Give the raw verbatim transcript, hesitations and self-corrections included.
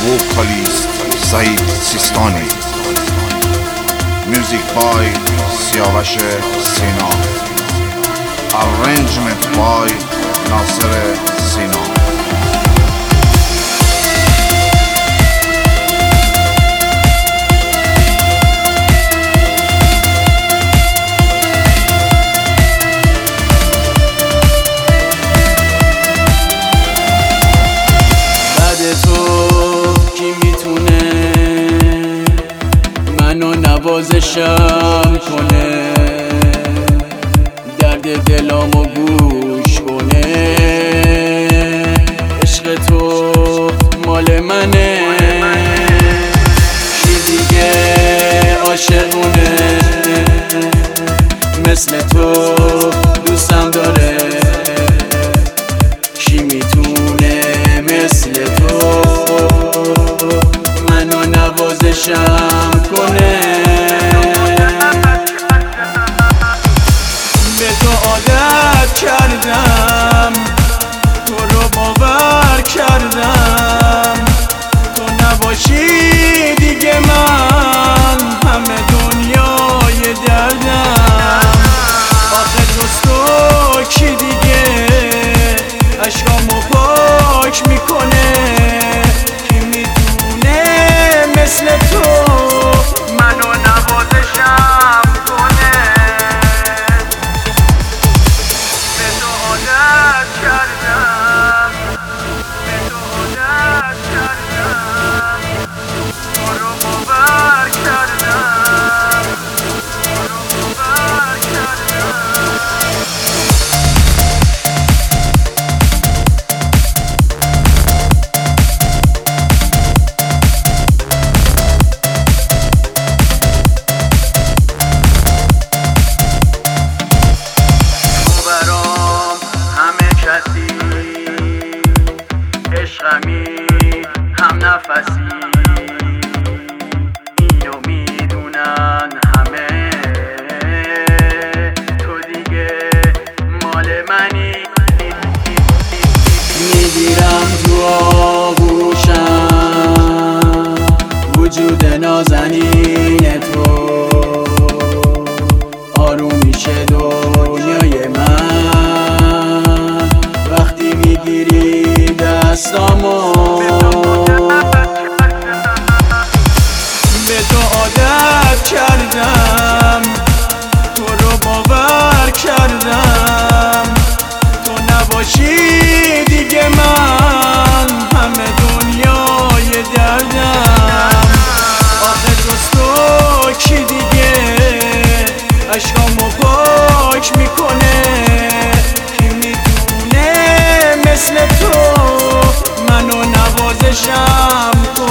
vocalist Saeed Sistani. Music by Siavash Sina. Arrangement by Nasser Sina. نوازشم کنه، درد دلامو گوش کنه. عشق تو مال منه، کی دیگه عاشقونه مثل تو دوستم داره. کی میتونه مثل تو منو نوازشم کنه؟ عادت کردم تو رو باور کردم، تو نباشی دیگه من همه دنیای دردم. آخه جز تو کی دیگه عشقامو پاک میکنه؟ کی میدونه مثل تو منو نوازشم کنه؟ کردم به تو عادت کردم، تو رو باور کردم، تو رو باور کردم. عشقمی هم نفسی، اینو میدونن همه، تو دیگه مال منی. میگیرم تو آغوشم وجود نازنین تو، آروم میشه دنیای من وقتی میگیری دستامو. به تو عادت کردم، تو رو باور کردم، تو نباشی دیگه من همه دنیای دردم. آخه جز تو کی دیگه عشقامو پاک میکنه؟ کی میتونه مثل تو منو نوازشم کنه؟